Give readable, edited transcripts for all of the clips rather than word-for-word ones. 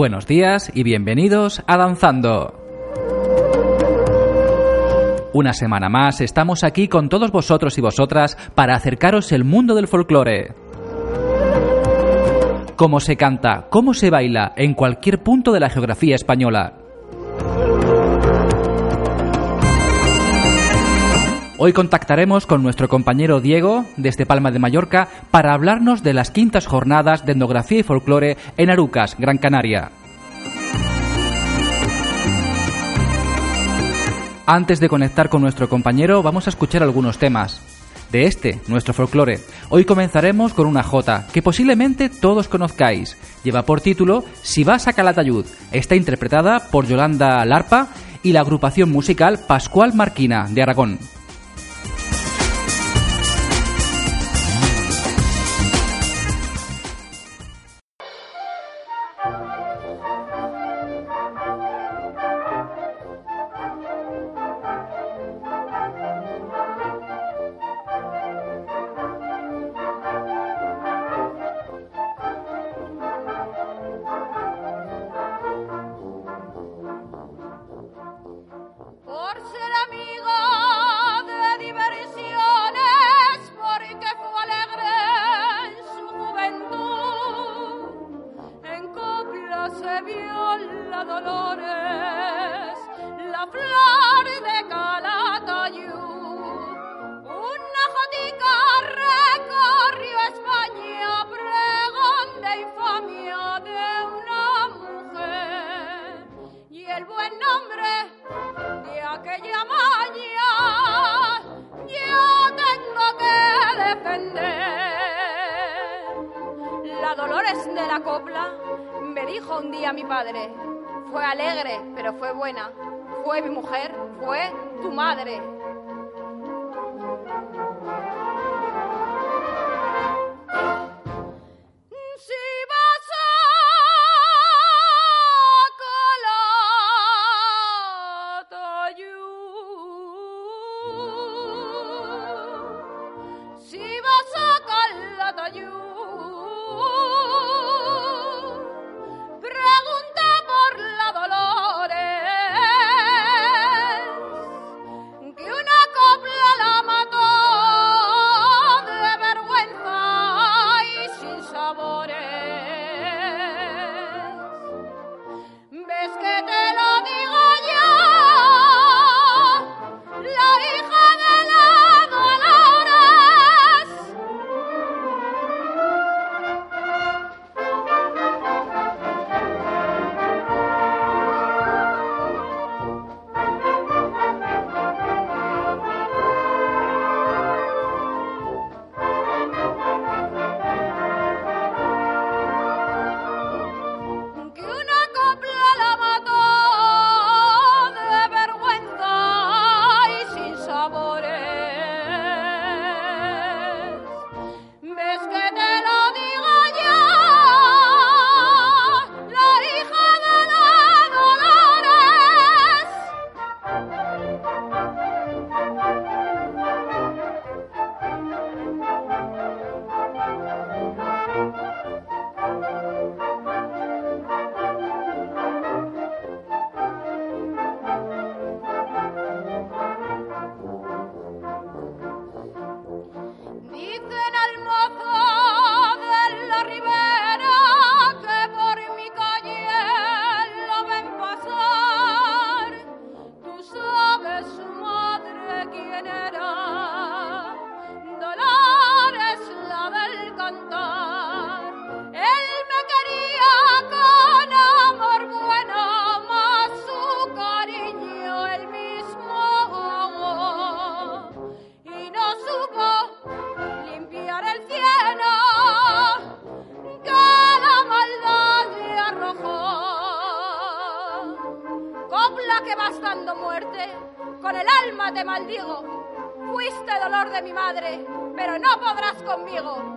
Buenos días y bienvenidos a Danzando. Una semana más estamos aquí con todos vosotros y vosotras para acercaros el mundo del folclore. Cómo se canta, cómo se baila en cualquier punto de la geografía española. Hoy contactaremos con nuestro compañero Diego, desde Palma de Mallorca, para hablarnos de las quintas jornadas de etnografía y folclore en Arucas, Gran Canaria. Antes de conectar con nuestro compañero, vamos a escuchar algunos temas de nuestro folclore. Hoy comenzaremos con una jota que posiblemente todos conozcáis. Lleva por título Si vas a Calatayud. Está interpretada por Yolanda Larpa y la agrupación musical Pascual Marquina, de Aragón. Un día mi padre, fue alegre, pero fue buena, fue mi mujer, fue tu madre. Que vas dando muerte, con el alma te maldigo. Fuiste dolor de mi madre, pero no podrás conmigo.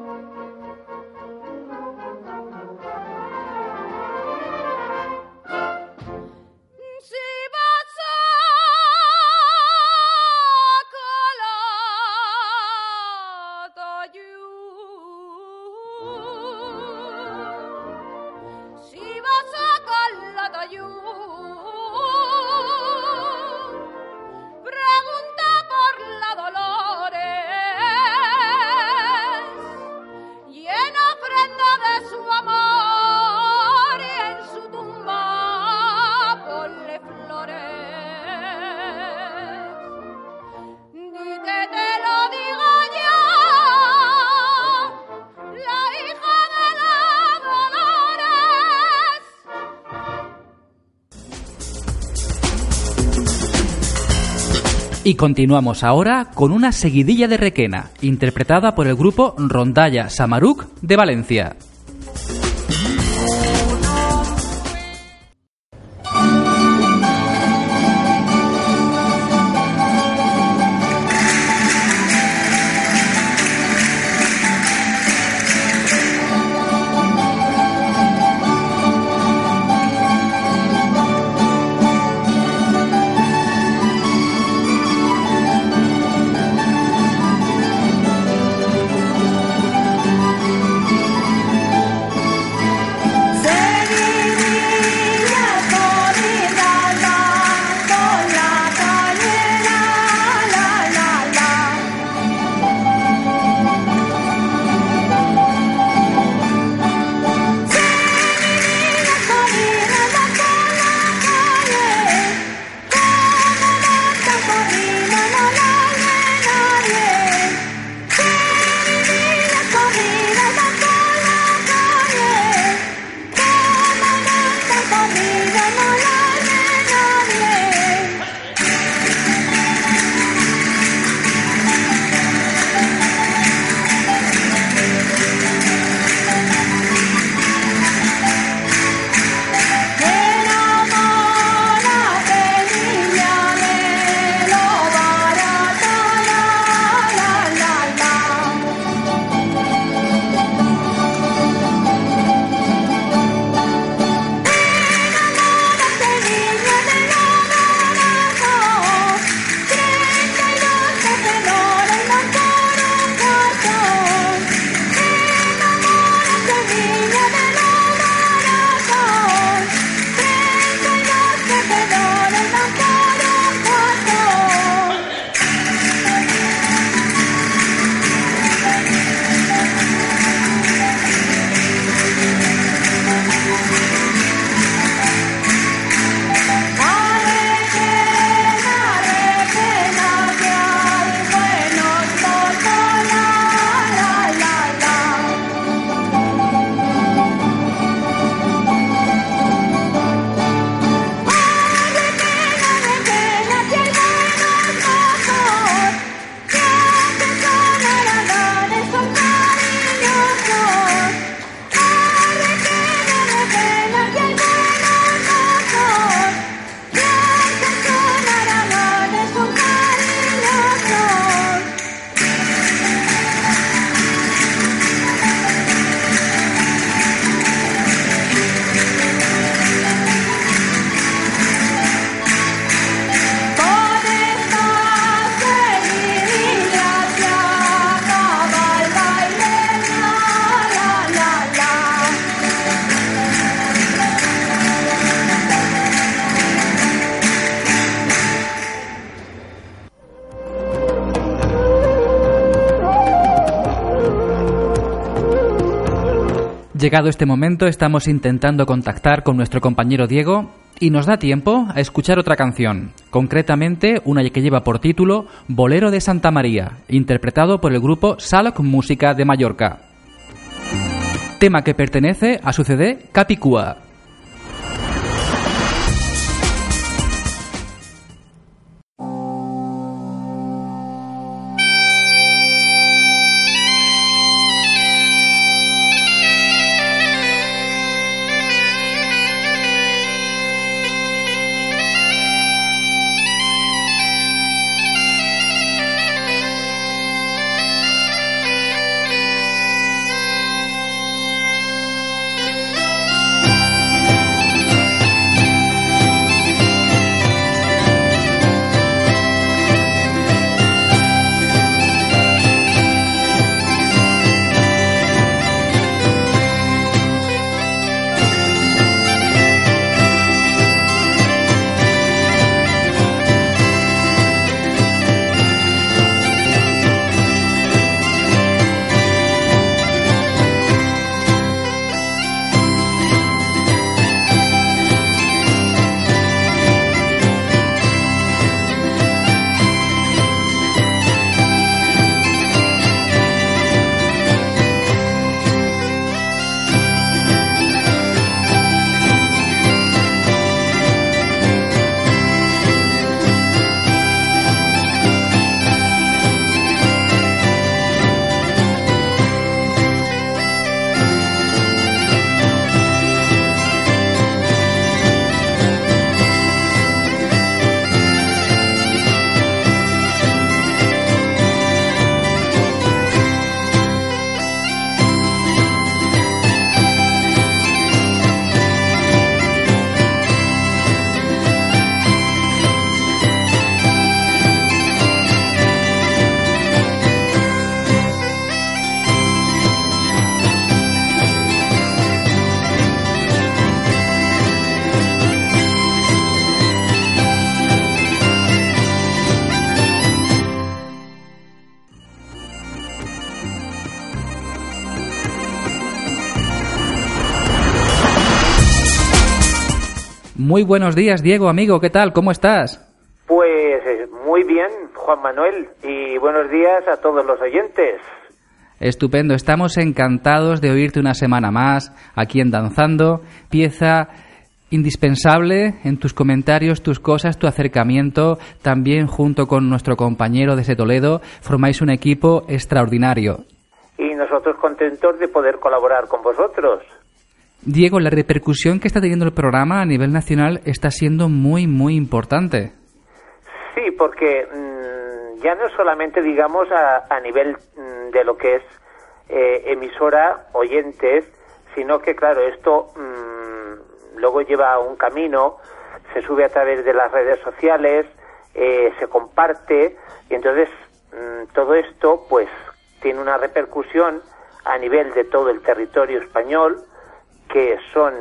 Si vas a Y continuamos ahora con una seguidilla de Requena, interpretada por el grupo Rondalla Samaruc de Valencia. Llegado este momento, estamos intentando contactar con nuestro compañero Diego y nos da tiempo a escuchar otra canción, concretamente una que lleva por título Bolero de Santa María, interpretado por el grupo Saloc Música de Mallorca. Tema que pertenece a su CD Capicúa. Muy buenos días, Diego, amigo, ¿qué tal? ¿Cómo estás? Pues muy bien, Juan Manuel, y buenos días a todos los oyentes. Estupendo, estamos encantados de oírte una semana más aquí en Danzando, pieza indispensable en tus comentarios, tus cosas, tu acercamiento, también junto con nuestro compañero desde Toledo, formáis un equipo extraordinario. Y nosotros contentos de poder colaborar con vosotros. Diego, la repercusión que está teniendo el programa a nivel nacional está siendo muy, muy importante. Sí, porque ya no solamente, digamos, a nivel de lo que es emisora, oyentes, sino que, claro, esto luego lleva un camino, se sube a través de las redes sociales, se comparte, y entonces todo esto, pues, tiene una repercusión a nivel de todo el territorio español, que son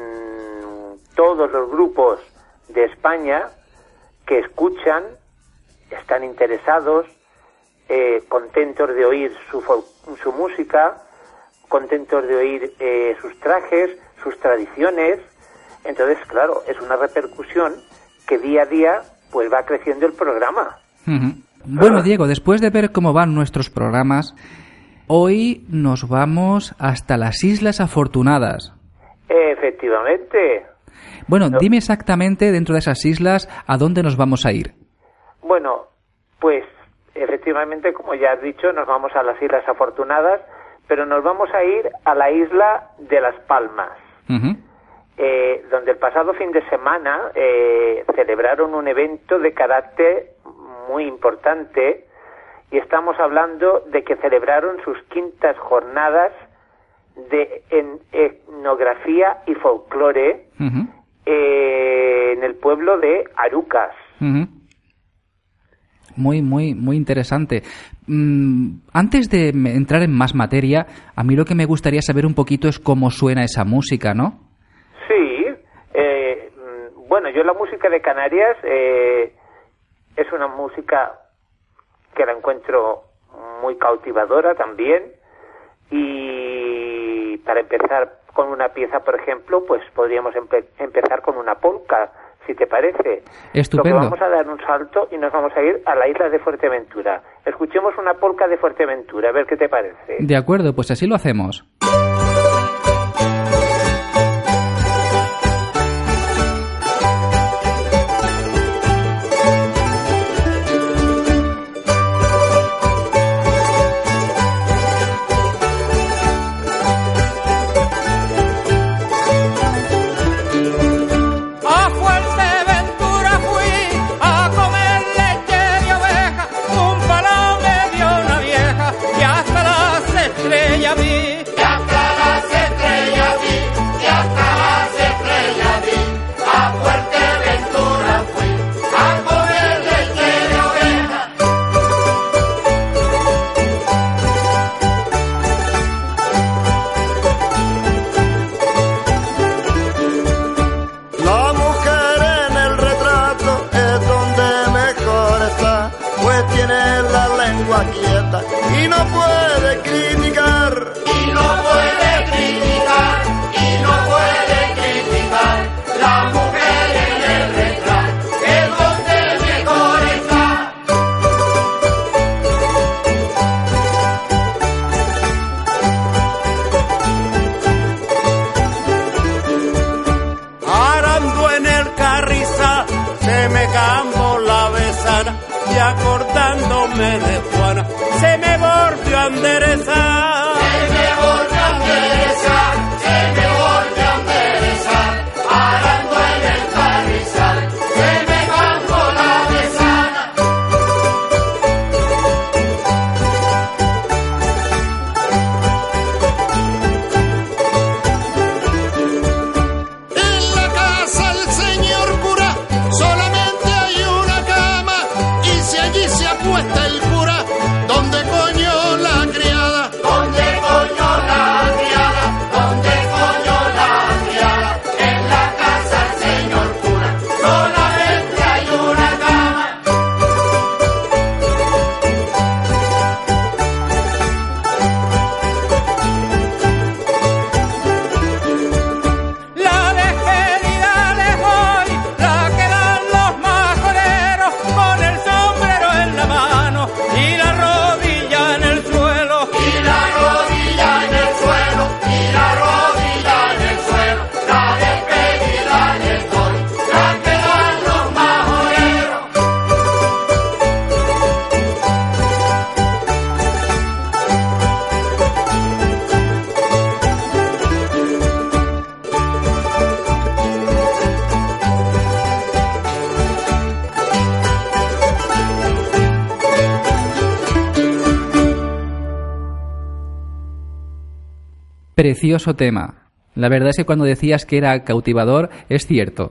todos los grupos de España que escuchan, están interesados, contentos de oír su música, contentos de oír sus trajes, sus tradiciones. Entonces, claro, es una repercusión que día a día pues va creciendo el programa. Uh-huh. Bueno, Diego, después de ver cómo van nuestros programas, hoy nos vamos hasta las Islas Afortunadas. Efectivamente. Bueno, dime exactamente dentro de esas islas a dónde nos vamos a ir. Bueno, pues efectivamente, como ya has dicho, nos vamos a las Islas Afortunadas, pero nos vamos a ir a la isla de Las Palmas, uh-huh. Donde el pasado fin de semana celebraron un evento de carácter muy importante, y estamos hablando de que celebraron sus 5ª jornadas de etnografía y folclore, uh-huh. En el pueblo de Arucas. Uh-huh. Muy, muy, muy interesante. Antes de entrar en más materia, a mí lo que me gustaría saber un poquito es cómo suena esa música, ¿no? Sí. Bueno, yo la música de Canarias es una música que la encuentro muy cautivadora también. Y para empezar con una pieza, por ejemplo, pues podríamos empezar con una polca, si te parece. Estupendo. Lo que vamos a dar un salto y nos vamos a ir a la isla de Fuerteventura. Escuchemos una polca de Fuerteventura, a ver qué te parece. De acuerdo, pues así lo hacemos. Y no puede criticar, y no puede criticar, y no puede criticar la mujer en el retrato, es donde mejor está. Arando en el Carriza, se me cambió la besana, y acordándome de Juana, se me volvió a enderezar. Se me volvió a enderezar, se me volvió a enderezar. Arando en el Carrizal, se me cambió la besana. En la casa del señor cura solamente hay una cama, y si allí se acuesta el cura, ¿dónde coño la criada? ¿Dónde coño la criada? ¿Dónde coño la criada? En la casa del señor cura solamente hay una cama. La despedida de hoy Precioso tema. La verdad es que cuando decías que era cautivador, es cierto.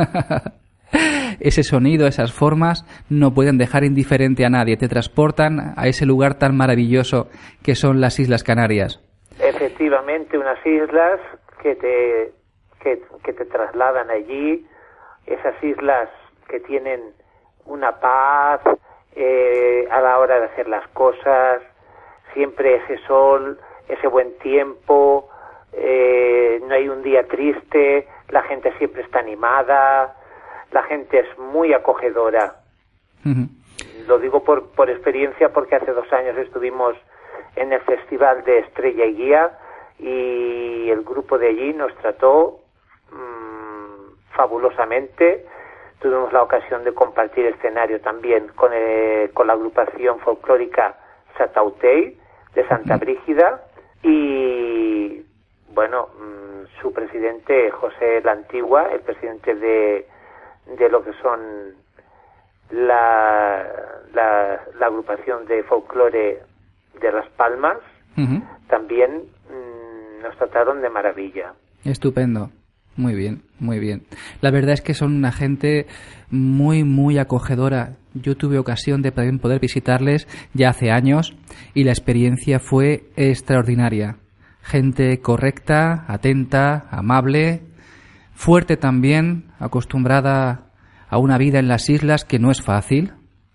Ese sonido, esas formas, no pueden dejar indiferente a nadie. Te transportan a ese lugar tan maravilloso que son las Islas Canarias. Efectivamente, unas islas que te trasladan allí, esas islas que tienen una paz a la hora de hacer las cosas, siempre ese sol, ese buen tiempo, no hay un día triste, la gente siempre está animada, la gente es muy acogedora. Uh-huh. Lo digo por experiencia, porque hace 2 años estuvimos en el Festival de Estrella y Guía y el grupo de allí nos trató fabulosamente. Tuvimos la ocasión de compartir escenario también con la agrupación folclórica Satautey de Santa Brígida y bueno, su presidente José La Antigua, el presidente de lo que son la agrupación de folclore de Las Palmas, uh-huh, también nos trataron de maravilla. Estupendo. Muy bien, muy bien. La verdad es que son una gente muy, muy acogedora. Yo tuve ocasión de poder visitarles ya hace años y la experiencia fue extraordinaria. Gente correcta, atenta, amable, fuerte también, acostumbrada a una vida en las islas que no es fácil.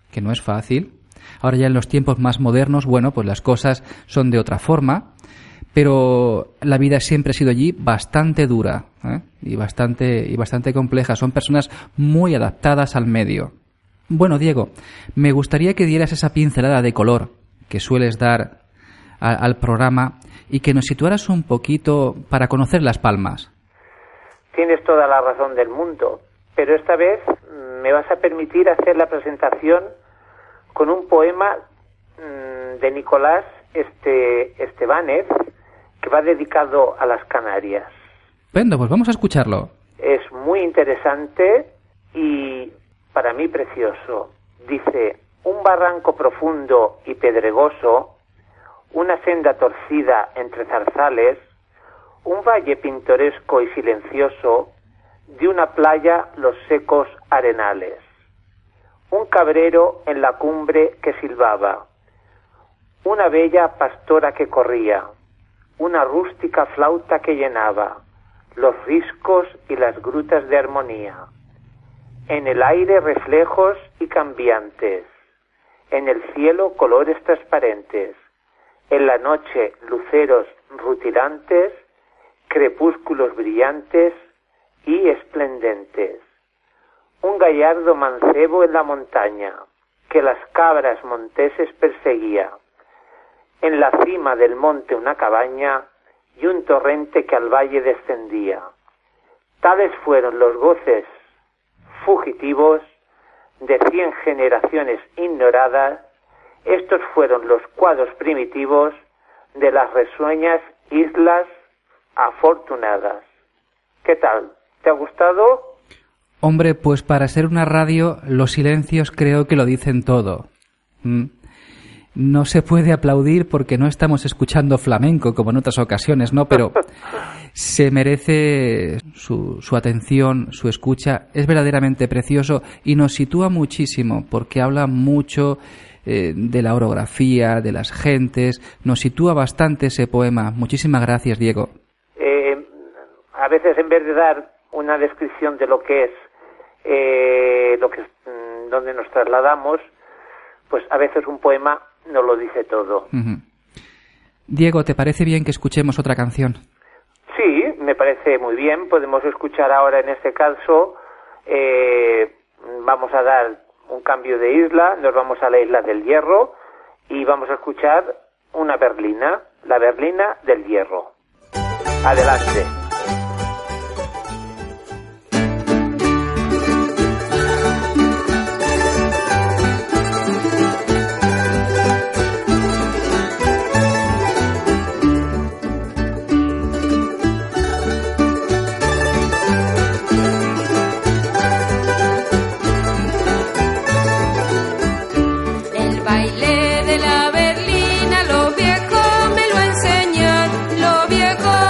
Ahora ya en los tiempos más modernos, bueno, pues las cosas son de otra forma, pero la vida siempre ha sido allí bastante dura, y bastante compleja. Son personas muy adaptadas al medio. Bueno, Diego, me gustaría que dieras esa pincelada de color que sueles dar al programa y que nos situaras un poquito para conocer Las Palmas. Tienes toda la razón del mundo, pero esta vez me vas a permitir hacer la presentación con un poema de Nicolás Estebanez, que va dedicado a las Canarias. Bueno, pues vamos a escucharlo. Es muy interesante y para mí precioso. Dice: un barranco profundo y pedregoso, una senda torcida entre zarzales, un valle pintoresco y silencioso, de una playa los secos arenales. Un cabrero en la cumbre que silbaba, una bella pastora que corría, una rústica flauta que llenaba los riscos y las grutas de armonía. En el aire reflejos y cambiantes, en el cielo colores transparentes, en la noche luceros rutilantes, crepúsculos brillantes y esplendentes. Un gallardo mancebo en la montaña, que las cabras monteses perseguía. En la cima del monte una cabaña y un torrente que al valle descendía. Tales fueron los goces fugitivos de 100 generaciones ignoradas. Estos fueron los cuadros primitivos de las risueñas islas afortunadas. ¿Qué tal? ¿Te ha gustado? Hombre, pues para ser una radio, los silencios creo que lo dicen todo. No se puede aplaudir porque no estamos escuchando flamenco como en otras ocasiones, ¿no? Pero se merece su atención, su escucha. Es verdaderamente precioso y nos sitúa muchísimo porque habla mucho de la orografía, de las gentes. Nos sitúa bastante ese poema. Muchísimas gracias, Diego. A veces, en vez de dar una descripción de lo que es donde nos trasladamos, pues a veces un poema no lo dice todo. Uh-huh. Diego, ¿te parece bien que escuchemos otra canción? Sí, me parece muy bien. Podemos escuchar ahora, en este caso, vamos a dar un cambio de isla, nos vamos a la isla del Hierro y vamos a escuchar una berlina, la berlina del Hierro. Adelante. Baile de la berlina, los viejos me lo enseñan, los viejos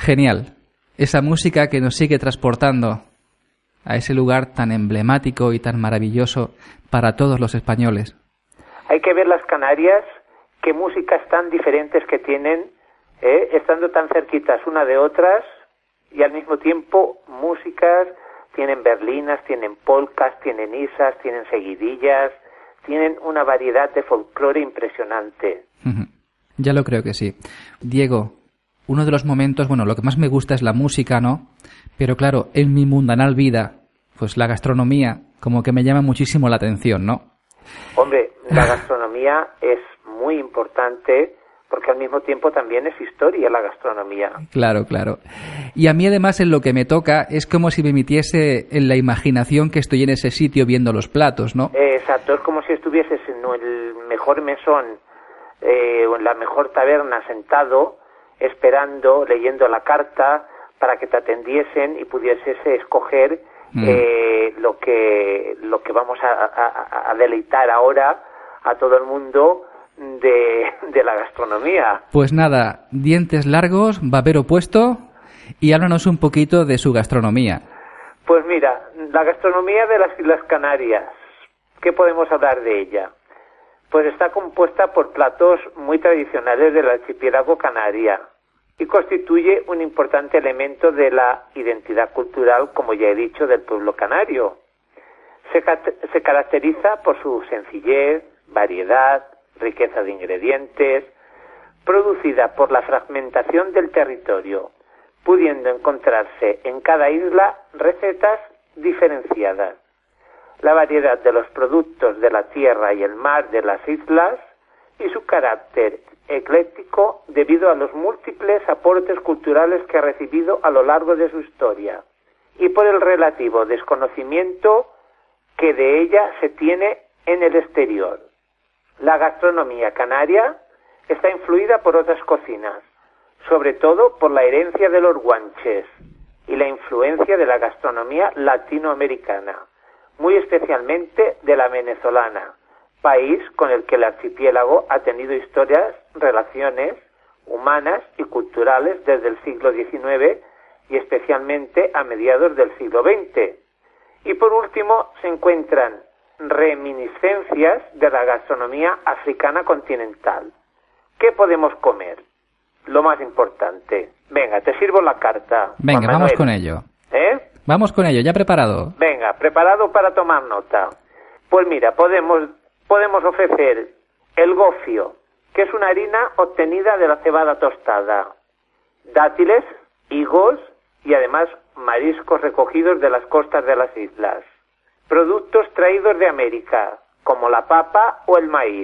Genial. Esa música que nos sigue transportando a ese lugar tan emblemático y tan maravilloso para todos los españoles. Hay que ver las Canarias, qué músicas tan diferentes que tienen, estando tan cerquitas una de otras, y al mismo tiempo músicas, tienen berlinas, tienen polcas, tienen isas, tienen seguidillas, tienen una variedad de folclore impresionante. Ya lo creo que sí. Diego, uno de los momentos, bueno, lo que más me gusta es la música, ¿no? Pero claro, en mi mundanal vida, pues la gastronomía como que me llama muchísimo la atención, ¿no? Hombre, la gastronomía es muy importante porque al mismo tiempo también es historia la gastronomía. Claro, claro. Y a mí además en lo que me toca es como si me metiese en la imaginación que estoy en ese sitio viendo los platos, ¿no? Exacto, es como si estuvieses en el mejor mesón o en la mejor taberna sentado, esperando, leyendo la carta para que te atendiesen y pudieses escoger lo que vamos a deleitar ahora a todo el mundo de la gastronomía. Pues nada, dientes largos, babero puesto, y háblanos un poquito de su gastronomía. Pues mira, la gastronomía de las Islas Canarias, ¿qué podemos hablar de ella? Pues está compuesta por platos muy tradicionales del archipiélago canaria y constituye un importante elemento de la identidad cultural, como ya he dicho, del pueblo canario. Se caracteriza por su sencillez, variedad, riqueza de ingredientes, producida por la fragmentación del territorio, pudiendo encontrarse en cada isla recetas diferenciadas. La variedad de los productos de la tierra y el mar de las islas y su carácter ecléctico debido a los múltiples aportes culturales que ha recibido a lo largo de su historia y por el relativo desconocimiento que de ella se tiene en el exterior. La gastronomía canaria está influida por otras cocinas, sobre todo por la herencia de los guanches y la influencia de la gastronomía latinoamericana, muy especialmente de la venezolana, país con el que el archipiélago ha tenido relaciones humanas y culturales desde el siglo XIX y especialmente a mediados del siglo XX. Y por último se encuentran reminiscencias de la gastronomía africana continental. ¿Qué podemos comer? Lo más importante. Venga, te sirvo la carta. Venga, vamos con ello. Vamos con ello, ya preparado. Venga, preparado para tomar nota. Pues mira, podemos ofrecer el gofio, que es una harina obtenida de la cebada tostada, dátiles, higos y además mariscos recogidos de las costas de las islas. Productos traídos de América, como la papa o el maíz.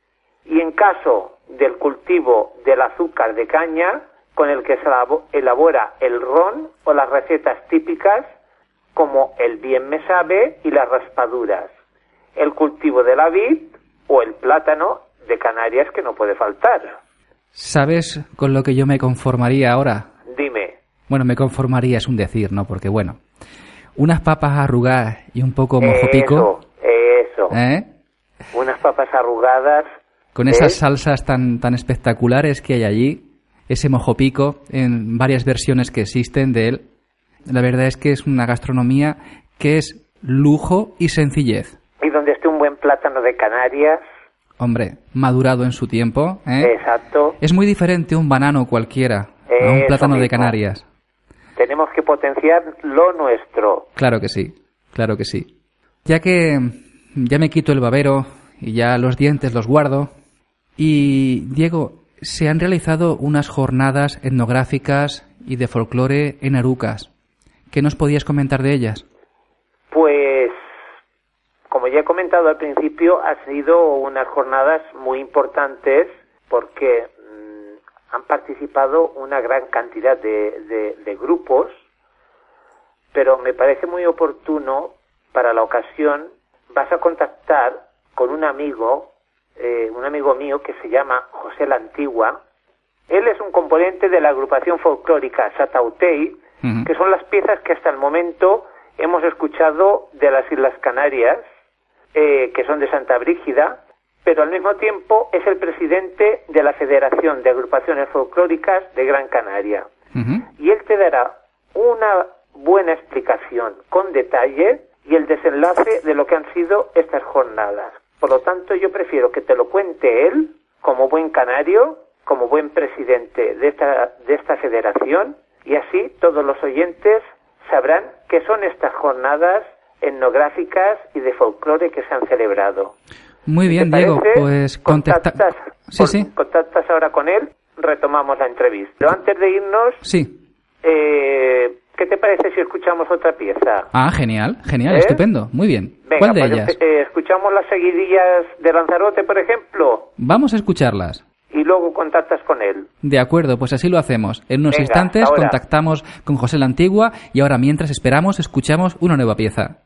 Y en caso del cultivo del azúcar de caña, con el que se elabora el ron o las recetas típicas, como el bien me sabe y las raspaduras. El cultivo de la vid o el plátano de Canarias, que no puede faltar. ¿Sabes con lo que yo me conformaría ahora? Dime. Bueno, me conformaría es un decir, ¿no? Porque bueno, unas papas arrugadas y un poco mojo pico. Eso. Unas papas arrugadas. Con esas salsas tan espectaculares que hay allí, ese mojo pico en varias versiones que existen de él. La verdad es que es una gastronomía que es lujo y sencillez. Y donde esté un buen plátano de Canarias. Hombre, madurado en su tiempo. Exacto. Es muy diferente un banano cualquiera a un plátano de Canarias. Tenemos que potenciar lo nuestro. Claro que sí, claro que sí. Ya que ya me quito el babero y ya los dientes los guardo. Y, Diego, se han realizado unas jornadas etnográficas y de folclore en Arucas. ¿Qué nos podías comentar de ellas? Pues, como ya he comentado al principio, han sido unas jornadas muy importantes porque han participado una gran cantidad de grupos, pero me parece muy oportuno para la ocasión. Vas a contactar con un amigo mío que se llama José La Antigua. Él es un componente de la agrupación folclórica Satautei, que son las piezas que hasta el momento hemos escuchado de las Islas Canarias, que son de Santa Brígida, pero al mismo tiempo es el presidente de la Federación de Agrupaciones Folclóricas de Gran Canaria. y él te dará una buena explicación con detalle y el desenlace de lo que han sido estas jornadas. Por lo tanto, yo prefiero que te lo cuente él, como buen canario, como buen presidente de esta federación, y así todos los oyentes sabrán qué son estas jornadas etnográficas y de folclore que se han celebrado. Muy bien, Diego, pues contactas ahora con él, retomamos la entrevista. Pero antes de irnos, ¿qué te parece si escuchamos otra pieza? Ah, genial, estupendo, muy bien. Venga, ¿cuál de pues ellas? ¿Escuchamos las seguidillas de Lanzarote, por ejemplo? Vamos a escucharlas. Y luego contactas con él. De acuerdo, pues así lo hacemos. En unos instantes contactamos con José la Antigua y ahora mientras escuchamos una nueva pieza.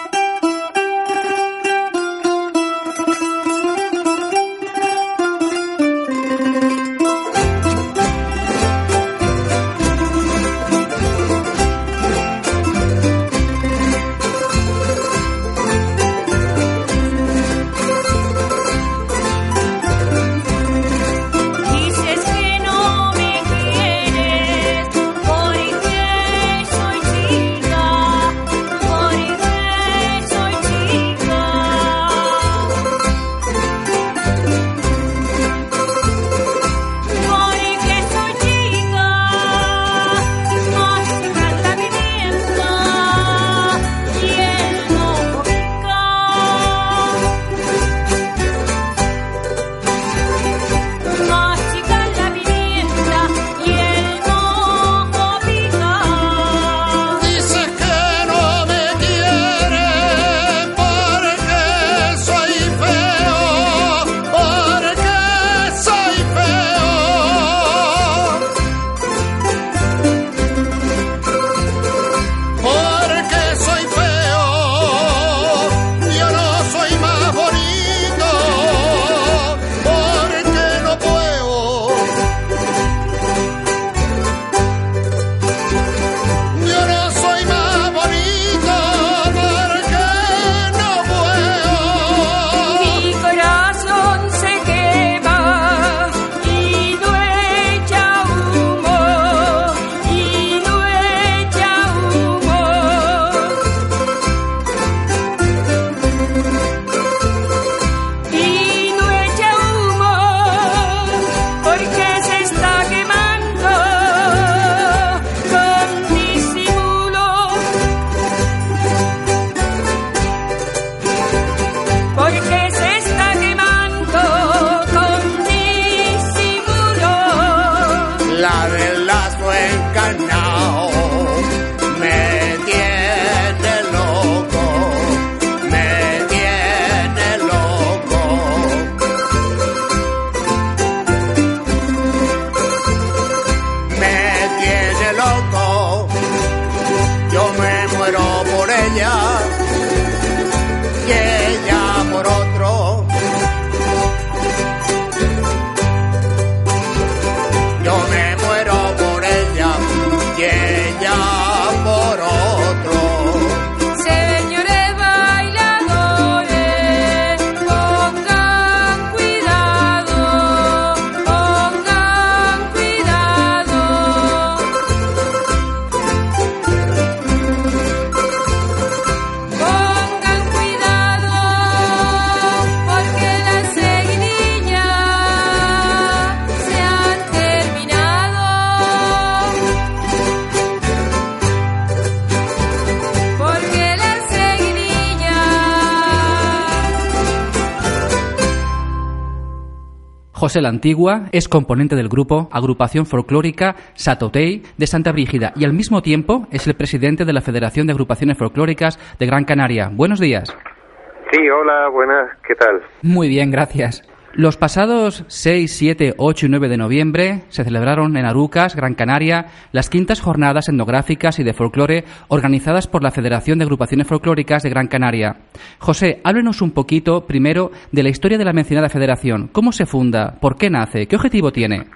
José la Antigua es componente del grupo Agrupación Folclórica Satotei de Santa Brígida y al mismo tiempo es el presidente de la Federación de Agrupaciones Folclóricas de Gran Canaria. Buenos días. Sí, hola, buenas, ¿qué tal? Muy bien, gracias. Los pasados 6, 7, 8 y 9 de noviembre se celebraron en Arucas, Gran Canaria, las quintas jornadas etnográficas y de folclore organizadas por la Federación de Agrupaciones Folclóricas de Gran Canaria. José, háblenos un poquito primero de la historia de la mencionada federación. ¿Cómo se funda? ¿Por qué nace? ¿Qué objetivo tiene?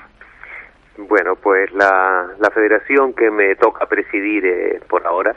Bueno, pues la federación que me toca presidir por ahora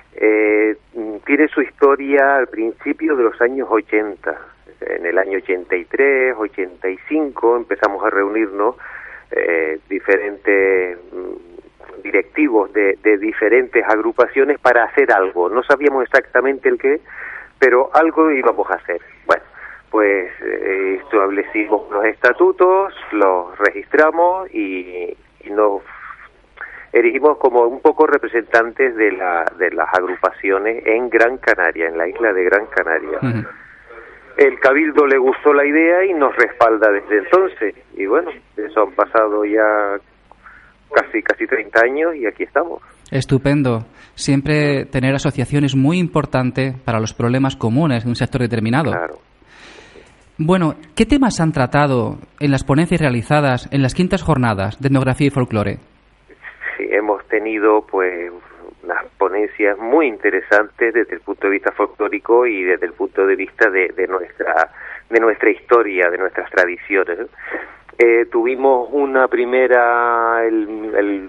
tiene su historia al principio de los años 80. En el año 83, 85 empezamos a reunirnos diferentes directivos de diferentes agrupaciones para hacer algo. No sabíamos exactamente el qué, pero algo íbamos a hacer. Bueno, pues establecimos los estatutos, los registramos y nos erigimos como un poco representantes de las agrupaciones en Gran Canaria, en la isla de Gran Canaria. Uh-huh. El Cabildo le gustó la idea y nos respalda desde entonces. Y bueno, eso han pasado ya casi 30 años y aquí estamos. Estupendo. Siempre tener asociación es muy importante para los problemas comunes de un sector determinado. Claro. Bueno, ¿qué temas han tratado en las ponencias realizadas en las 5ª jornadas de etnografía y folclore? Sí, hemos tenido pues unas ponencias muy interesantes desde el punto de vista folclórico y desde el punto de vista de nuestra historia, de nuestras tradiciones, ¿no? Tuvimos una primera el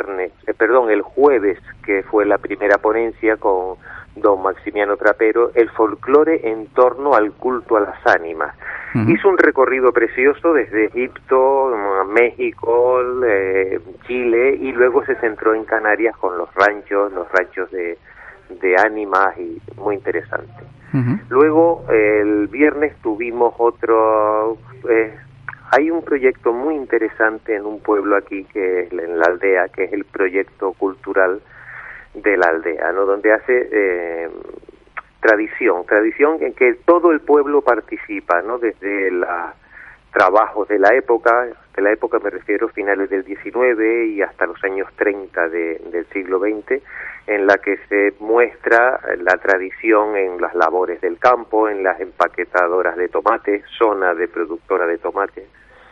jueves, que fue la primera ponencia con don Maximiano Trapero, el folclore en torno al culto a las ánimas. Uh-huh. Hizo un recorrido precioso desde Egipto, México, Chile, y luego se centró en Canarias con los ranchos de ánimas, y muy interesante. Uh-huh. Luego, el viernes tuvimos otro... hay un proyecto muy interesante en un pueblo aquí, que es en la aldea, que es el proyecto cultural de la aldea, ¿no? Donde hace tradición en que todo el pueblo participa, ¿no? Desde los trabajos de la época me refiero finales del 19 y hasta los años 30 del siglo XX, en la que se muestra la tradición en las labores del campo, en las empaquetadoras de tomate, zona de productora de tomate.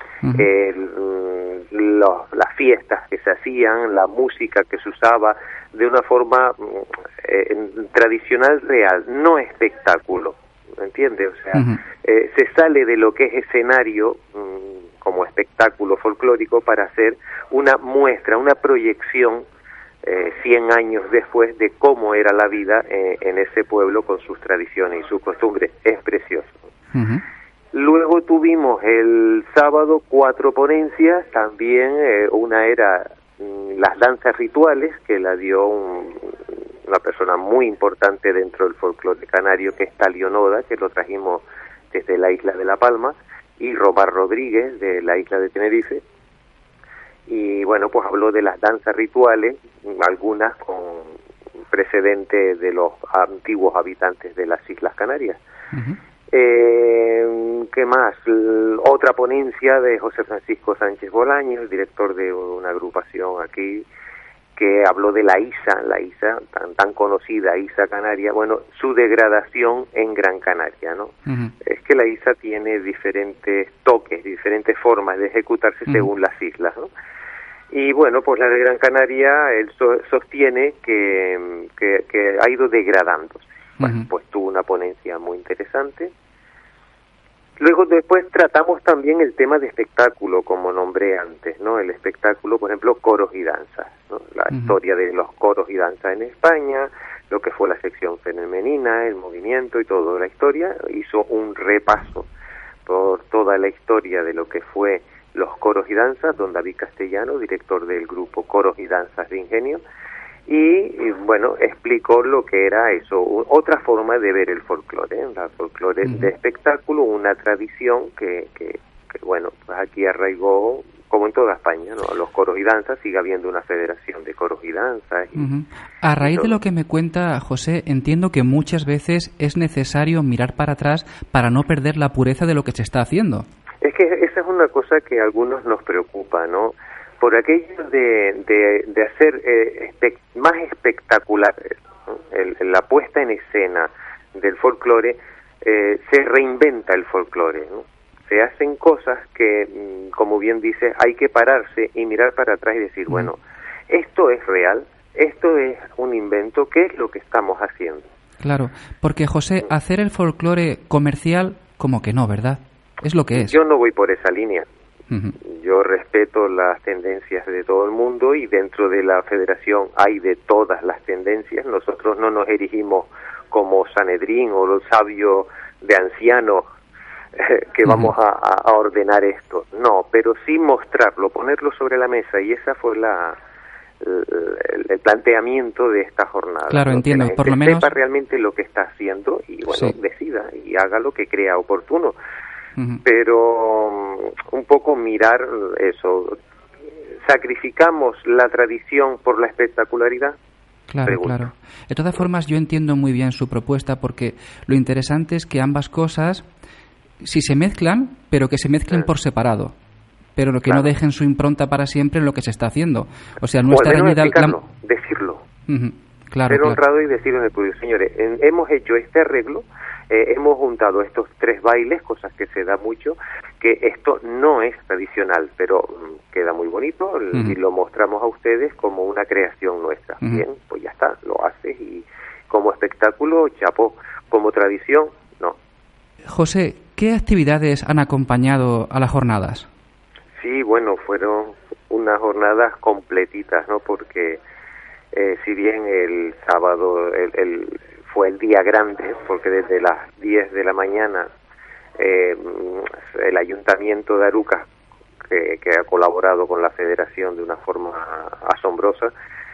Uh-huh. Las fiestas que se hacían, la música que se usaba de una forma tradicional, real, no espectáculo, ¿entiendes? O sea, uh-huh. Se sale de lo que es escenario como espectáculo folclórico para hacer una muestra, una proyección 100 años después de cómo era la vida en ese pueblo con sus tradiciones y sus costumbres. Es precioso. Uh-huh. Luego tuvimos el sábado 4 ponencias, también una era las danzas rituales, que la dio una persona muy importante dentro del folclore canario, que es Talio Noda, que lo trajimos desde la isla de La Palma, y Romar Rodríguez de la isla de Tenerife. Y bueno, pues habló de las danzas rituales, algunas con precedente de los antiguos habitantes de las Islas Canarias. Uh-huh. ¿Qué más? Otra ponencia de José Francisco Sánchez Bolaño, el director de una agrupación aquí, que habló de la ISA tan conocida, ISA Canaria, bueno, su degradación en Gran Canaria, ¿no? Uh-huh. Es que la ISA tiene diferentes toques, diferentes formas de ejecutarse, uh-huh, según las islas, ¿no? Y bueno, pues la de Gran Canaria, él sostiene que ha ido degradándose. Bueno, uh-huh, pues tuvo una ponencia muy interesante. Luego después tratamos también el tema de espectáculo, como nombré antes, ¿no? El espectáculo, por ejemplo, coros y danzas, ¿no? La uh-huh, historia de los coros y danzas en España, lo que fue la sección femenina, el movimiento y toda la historia. Hizo un repaso por toda la historia de lo que fue los coros y danzas, don David Castellano, director del grupo Coros y Danzas de Ingenio, y bueno, explicó lo que era eso, otra forma de ver el folclore, la folclore, uh-huh, de espectáculo, una tradición que bueno, pues aquí arraigó, como en toda España, ¿no? Los coros y danzas, sigue habiendo una federación de coros y danzas. Uh-huh. A raíz de lo que me cuenta José, entiendo que muchas veces es necesario mirar para atrás para no perder la pureza de lo que se está haciendo. Es que esa es una cosa que a algunos nos preocupa, ¿no? Por aquello de hacer más espectacular, ¿no? La puesta en escena del folclore, se reinventa el folclore, ¿no? Se hacen cosas que, como bien dices, hay que pararse y mirar para atrás y decir, bueno, esto es real, esto es un invento, ¿qué es lo que estamos haciendo? Claro, porque José, hacer el folclore comercial, como que no, ¿verdad? Es lo que es. Yo no voy por esa línea. Uh-huh. Yo respeto las tendencias de todo el mundo y dentro de la federación hay de todas las tendencias. Nosotros no nos erigimos como Sanedrín o los sabios de ancianos que vamos a ordenar esto. No, pero sí mostrarlo, ponerlo sobre la mesa, y esa fue la el planteamiento de esta jornada. Claro, entiendo, por lo menos sepa realmente lo que está haciendo y bueno, sí, decida y haga lo que crea oportuno. Pero un poco mirar eso. ¿Sacrificamos la tradición por la espectacularidad? Claro, Pregunto. claro. De todas formas, yo entiendo muy bien su propuesta, porque lo interesante es que ambas cosas, si se mezclan, pero que se mezclen por separado, pero que Claro. no dejen su impronta para siempre en lo que se está haciendo. O sea, O nuestra al menos reñida... explicarlo, decirlo. Claro, Ser claro. honrado y decirlo en el público. Señores, hemos hecho este arreglo, hemos juntado estos 3 bailes, cosas que se da mucho, que esto no es tradicional, pero queda muy bonito y lo mostramos a ustedes como una creación nuestra. Bien, pues ya está, lo haces y como espectáculo, chapó. Como tradición, no. José, ¿qué actividades han acompañado a las jornadas? Sí, bueno, fueron unas jornadas completitas, ¿no? Porque si bien el sábado fue el día grande, porque desde las 10 de la mañana el Ayuntamiento de Arucas, que ha colaborado con la Federación de una forma asombrosa,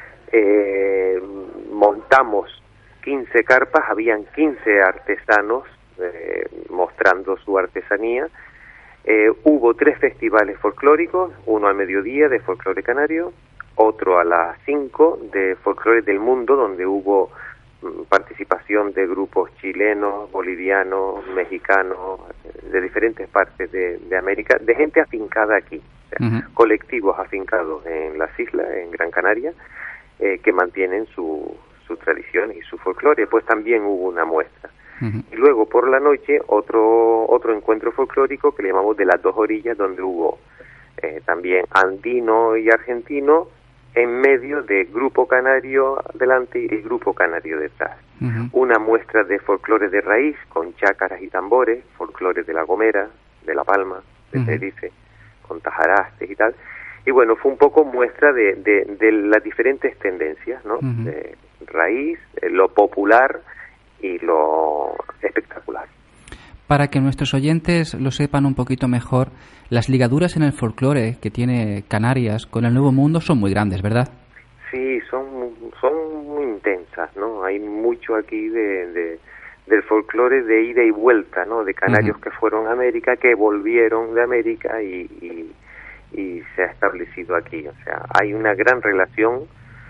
montamos 15 carpas, habían 15 artesanos mostrando su artesanía. Hubo 3 festivales folclóricos, uno al mediodía de folclore canario, otro a las 5 de folclore del mundo, donde hubo participación de grupos chilenos, bolivianos, mexicanos, de diferentes partes de América, de gente afincada aquí, o sea, colectivos afincados en las islas, en Gran Canaria, que mantienen su tradición y su folclore. Pues también hubo una muestra. Y luego por la noche otro encuentro folclórico que le llamamos de las 2 orillas, donde hubo también andino y argentino en medio de grupo canario delante y grupo canario detrás. Una muestra de folclore de raíz con chácaras y tambores, folclore de La Gomera, de La Palma, de Tenerife, con tajarastes y tal. Y bueno, fue un poco muestra de las diferentes tendencias, ¿no? De raíz, lo popular y lo espectacular. Para que nuestros oyentes lo sepan un poquito mejor, las ligaduras en el folclore que tiene Canarias con el Nuevo Mundo son muy grandes, ¿verdad? Sí, son muy intensas, ¿no? Hay mucho aquí del folclore de ida y vuelta, ¿no? De canarios que fueron a América, que volvieron de América y se ha establecido aquí. O sea, hay una gran relación,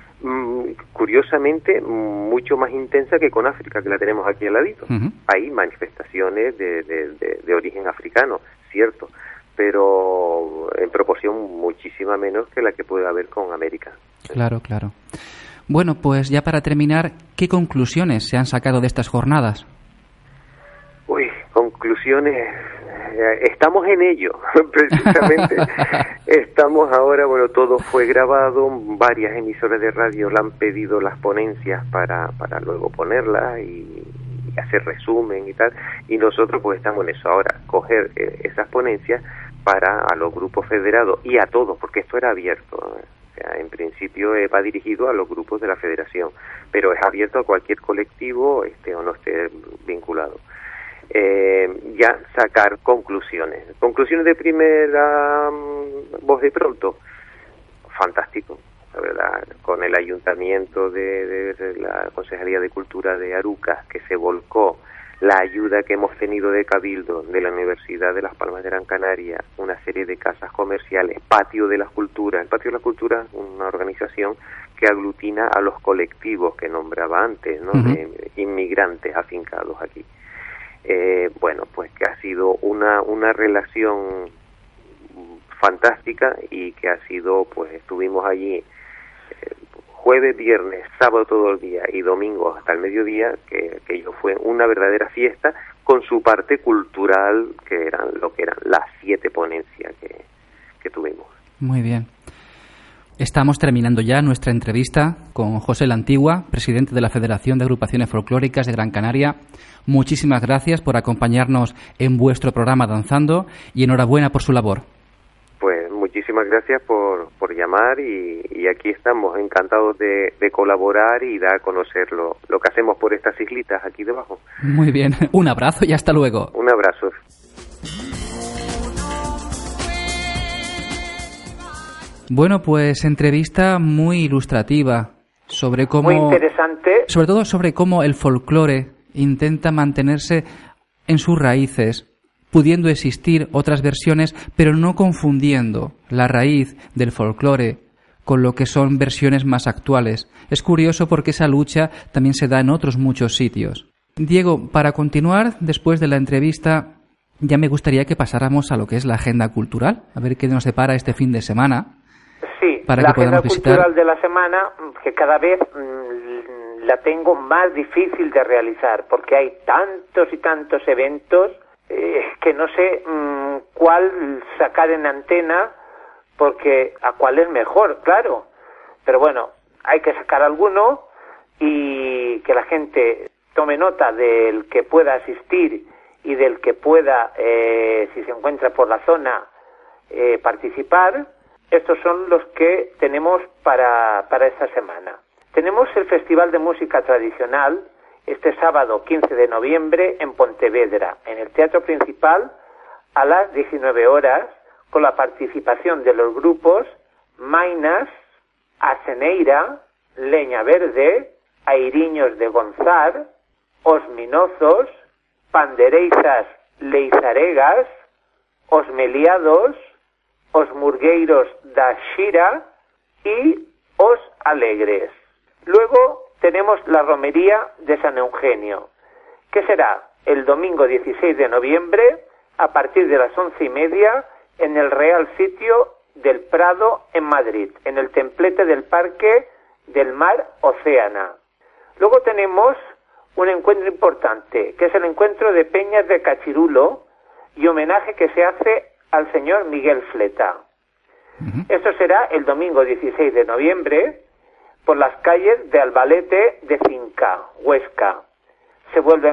curiosamente mucho más intensa que con África, que la tenemos aquí al ladito. Hay manifestaciones de origen africano, cierto, pero en proporción muchísima menos que la que puede haber con América. Claro, claro. Bueno, pues ya para terminar, ¿qué conclusiones se han sacado de estas jornadas? Uy, conclusiones... Estamos en ello, precisamente. Estamos ahora, bueno, todo fue grabado, varias emisoras de radio le han pedido las ponencias para luego ponerlas y hacer resumen y tal, y nosotros pues estamos en eso ahora, coger esas ponencias para a los grupos federados y a todos, porque esto era abierto, o sea, en principio va dirigido a los grupos de la federación, pero es abierto a cualquier colectivo, esté o no esté vinculado. Ya sacar conclusiones de primera voz de pronto, fantástico, la verdad, con el ayuntamiento de la Concejalía de Cultura de Arucas, que se volcó, la ayuda que hemos tenido de Cabildo, de la Universidad de Las Palmas de Gran Canaria, una serie de casas comerciales, Patio de las Culturas. El Patio de las Culturas, una organización que aglutina a los colectivos que nombraba antes, ¿no? De inmigrantes afincados aquí. Bueno, pues que ha sido una relación fantástica y que ha sido, pues estuvimos allí jueves, viernes, sábado todo el día y domingo hasta el mediodía, que ello fue una verdadera fiesta con su parte cultural, que eran las 7 ponencias que tuvimos. Muy bien. Estamos terminando ya nuestra entrevista con José La Antigua, presidente de la Federación de Agrupaciones Folclóricas de Gran Canaria. Muchísimas gracias por acompañarnos en vuestro programa Danzando y enhorabuena por su labor. Pues muchísimas gracias por llamar y aquí estamos encantados de colaborar y dar a conocer lo que hacemos por estas islitas aquí debajo. Muy bien, un abrazo y hasta luego. Un abrazo. Bueno, pues entrevista muy ilustrativa sobre cómo... Muy interesante. Sobre todo sobre cómo el folclore intenta mantenerse en sus raíces, pudiendo existir otras versiones, pero no confundiendo la raíz del folclore con lo que son versiones más actuales. Es curioso porque esa lucha también se da en otros muchos sitios. Diego, para continuar, después de la entrevista, ya me gustaría que pasáramos a lo que es la agenda cultural, a ver qué nos depara este fin de semana. Sí, para la que podamos agenda cultural de la semana, que cada vez la tengo más difícil de realizar, porque hay tantos y tantos eventos que no sé cuál sacar en antena, porque a cuál es mejor, claro. Pero bueno, hay que sacar alguno y que la gente tome nota del que pueda asistir y del que pueda, si se encuentra por la zona, participar. Estos son los que tenemos para esta semana. Tenemos el Festival de Música Tradicional este sábado 15 de noviembre en Pontevedra, en el Teatro Principal, a las 19 horas, con la participación de los grupos Mainas, Aseneira, Leña Verde, Airiños de Gonzar, Os Minozos, Pandereizas Leizaregas, Os Meliados, Os Murgueiros da Xira y Os Alegres. Luego tenemos la romería de San Eugenio, que será el domingo 16 de noviembre a partir de las 11:30 en el Real Sitio del Prado en Madrid, en el templete del Parque del Mar Océana. Luego tenemos un encuentro importante, que es el encuentro de Peñas de Cachirulo y homenaje que se hace al señor Miguel Fleta. Esto será el domingo 16 de noviembre por las calles de Albalete de Cinca, Huesca. Se vuelve a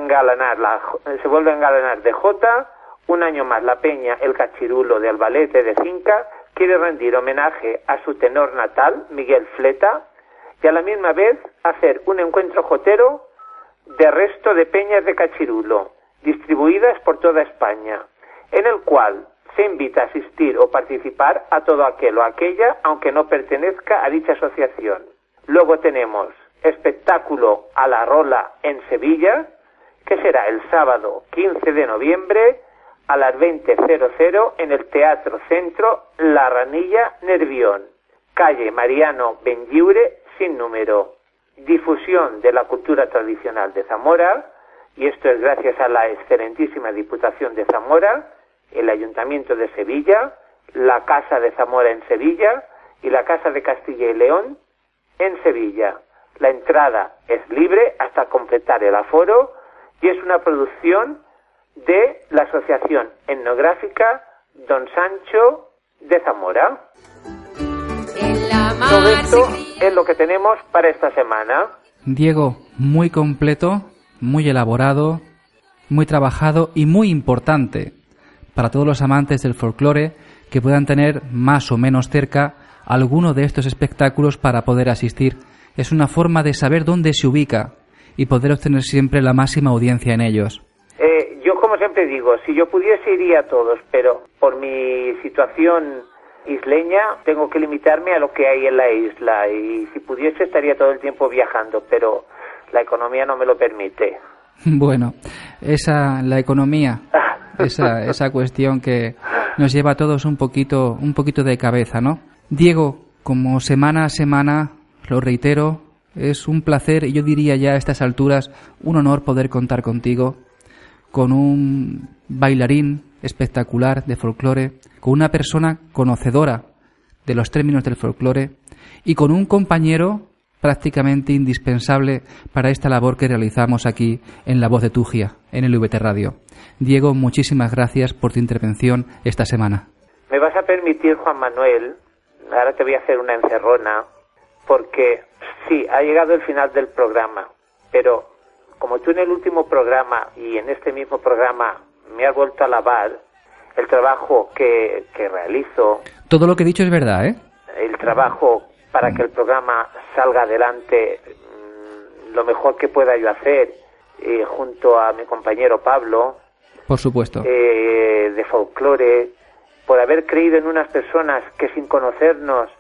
engalanar de Jota. Un año más la Peña El Cachirulo de Albalete de Cinca quiere rendir homenaje a su tenor natal, Miguel Fleta, y a la misma vez hacer un encuentro jotero de resto de peñas de Cachirulo, distribuidas por toda España, en el cual se invita a asistir o participar a todo aquel o aquella, aunque no pertenezca a dicha asociación. Luego tenemos espectáculo a la rola en Sevilla, que será el sábado 15 de noviembre a las 20:00 en el Teatro Centro La Ranilla, Nervión, calle Mariano Benlliure, sin número. Difusión de la cultura tradicional de Zamora, y esto es gracias a la excelentísima Diputación de Zamora, el Ayuntamiento de Sevilla, la Casa de Zamora en Sevilla y la Casa de Castilla y León en Sevilla. La entrada es libre hasta completar el aforo y es una producción de la Asociación Etnográfica Don Sancho de Zamora. Todo esto es lo que tenemos para esta semana. Diego, muy completo, muy elaborado, muy trabajado y muy importante para todos los amantes del folclore que puedan tener más o menos cerca alguno de estos espectáculos para poder asistir. Es una forma de saber dónde se ubica y poder obtener siempre la máxima audiencia en ellos. Yo, como siempre digo, si yo pudiese iría a todos, pero por mi situación isleña tengo que limitarme a lo que hay en la isla, y si pudiese estaría todo el tiempo viajando, pero la economía no me lo permite. Bueno, la economía, esa cuestión que nos lleva a todos un poquito de cabeza, ¿no? Diego, como semana a semana, lo reitero, es un placer, y yo diría ya a estas alturas un honor poder contar contigo, con un bailarín espectacular de folclore, con una persona conocedora de los términos del folclore y con un compañero prácticamente indispensable para esta labor que realizamos aquí en La Voz de Tugia, en el VT Radio. Diego, muchísimas gracias por tu intervención esta semana. Me vas a permitir, Juan Manuel, ahora te voy a hacer una encerrona, porque sí, ha llegado el final del programa, pero como tú en el último programa y en este mismo programa me has vuelto a alabar el trabajo que realizo. Todo lo que he dicho es verdad, ¿eh? El trabajo para que el programa salga adelante, lo mejor que pueda yo hacer, junto a mi compañero Pablo. Por supuesto. De folclore, por haber creído en unas personas que sin conocernos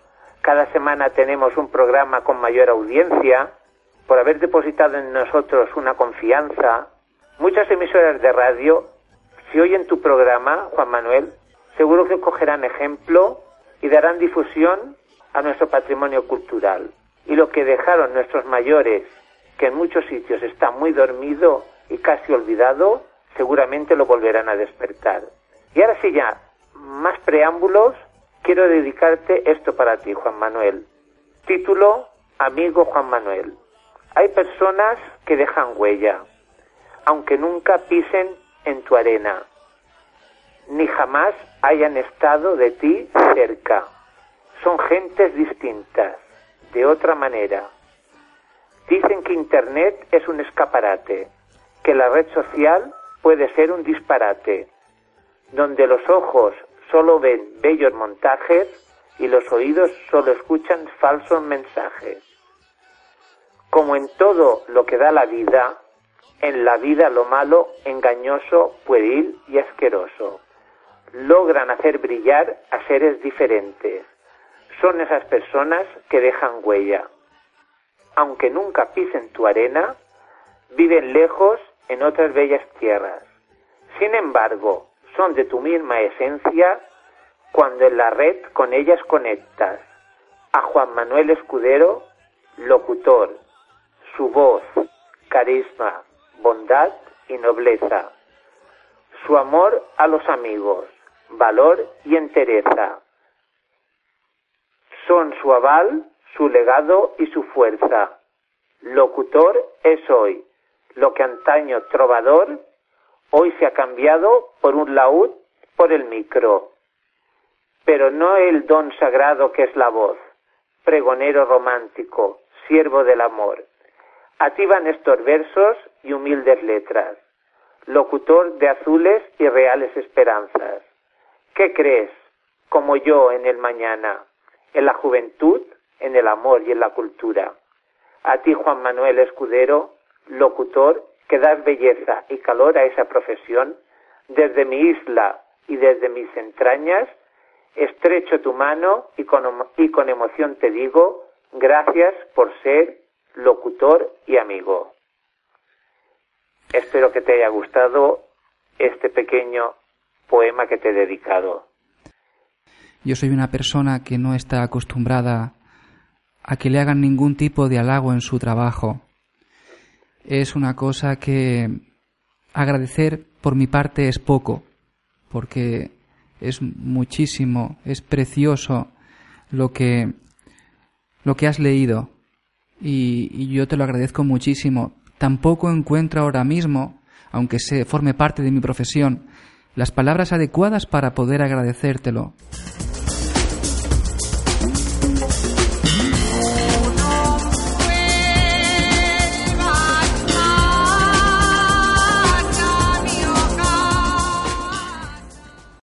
cada semana tenemos un programa con mayor audiencia, por haber depositado en nosotros una confianza. Muchas emisoras de radio, si oyen tu programa, Juan Manuel, seguro que cogerán ejemplo y darán difusión a nuestro patrimonio cultural. Y lo que dejaron nuestros mayores, que en muchos sitios está muy dormido y casi olvidado, seguramente lo volverán a despertar. Y ahora sí, ya, más preámbulos, quiero dedicarte esto para ti, Juan Manuel. Título: Amigo Juan Manuel. Hay personas que dejan huella, aunque nunca pisen en tu arena, ni jamás hayan estado de ti cerca. Son gentes distintas, de otra manera. Dicen que Internet es un escaparate, que la red social puede ser un disparate, donde los ojos solo ven bellos montajes y los oídos solo escuchan falsos mensajes. Como en todo lo que da la vida, en la vida lo malo, engañoso, pueril y asqueroso, logran hacer brillar a seres diferentes. Son esas personas que dejan huella. Aunque nunca pisen tu arena, viven lejos en otras bellas tierras. Sin embargo, son de tu misma esencia cuando en la red con ellas conectas. A Juan Manuel Escudero, locutor, su voz, carisma, bondad y nobleza. Su amor a los amigos, valor y entereza. Son su aval, su legado y su fuerza. Locutor es hoy, lo que antaño trovador, hoy se ha cambiado por un laúd, por el micro. Pero no el don sagrado que es la voz, pregonero romántico, siervo del amor. A ti van estos versos y humildes letras, locutor de azules y reales esperanzas. ¿Qué crees? Como yo en el mañana, en la juventud, en el amor y en la cultura. A ti, Juan Manuel Escudero, locutor, que das belleza y calor a esa profesión, desde mi isla y desde mis entrañas, estrecho tu mano y con emoción te digo, gracias por ser locutor y amigo. Espero que te haya gustado este pequeño poema que te he dedicado. Yo soy una persona que no está acostumbrada a que le hagan ningún tipo de halago en su trabajo. Es una cosa que agradecer por mi parte es poco, porque es muchísimo, es precioso lo que has leído y yo te lo agradezco muchísimo. Tampoco encuentro ahora mismo, aunque forme parte de mi profesión, las palabras adecuadas para poder agradecértelo.